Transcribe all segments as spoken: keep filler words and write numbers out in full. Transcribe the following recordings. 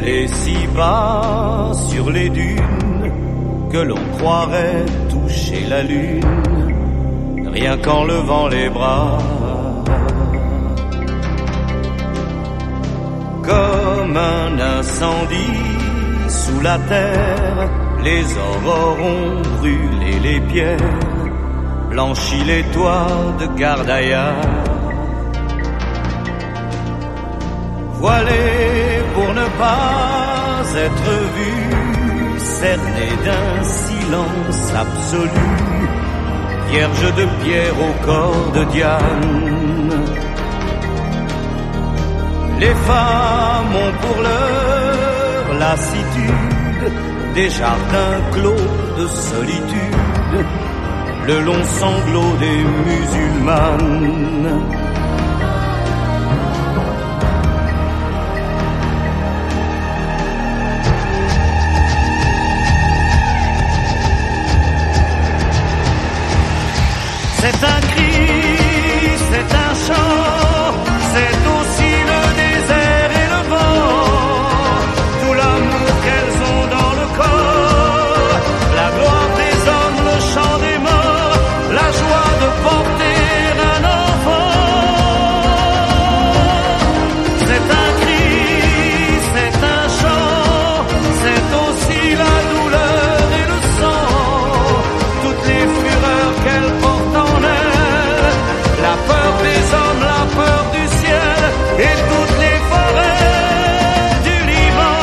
et si bas sur les dunes que l'on croirait toucher la lune, rien qu'en levant les bras. Comme un incendie sous la terre, les aurores ont brûlé les pierres, blanchi les toits de Gardaïa. Voilé pour ne pas être vu, cerné d'un silence absolu, vierge de pierre au corps de Diane. Les femmes ont pour leur lassitude des jardins clos de solitude, le long sanglot des musulmanes. C'est un cri, c'est un chant, c'est aussi le désert et le vent, tout l'amour qu'elles ont dans le corps, la gloire des hommes, le chant des morts, la joie de porter un enfant. C'est un cri, c'est un chant, c'est aussi la douleur et le sang, toutes les fureurs qu'elles portent, la peur des hommes, la peur du ciel et toutes les forêts du Liban.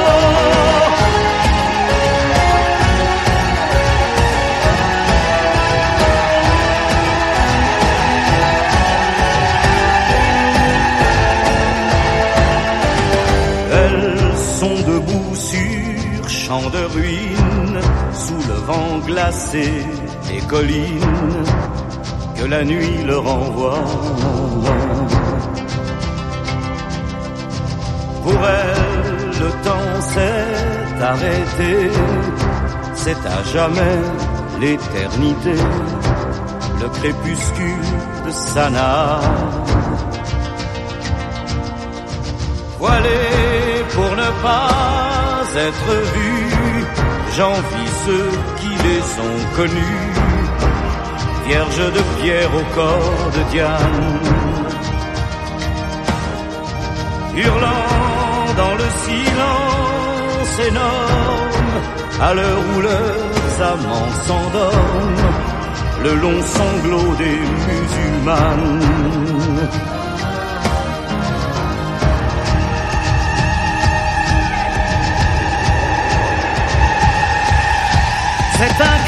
Elles sont debout sur champs de ruines, sous le vent glacé des collines que la nuit leur envoie. Pour elle, le temps s'est arrêté, c'est à jamais l'éternité, le crépuscule de Sanaa. Voilé pour ne pas être vu, j'envie ceux qui les ont connus, vierge de pierre au corps de Diane, hurlant dans le silence énorme, à l'heure où leurs amants s'endorment, le long sanglot des musulmanes. C'est un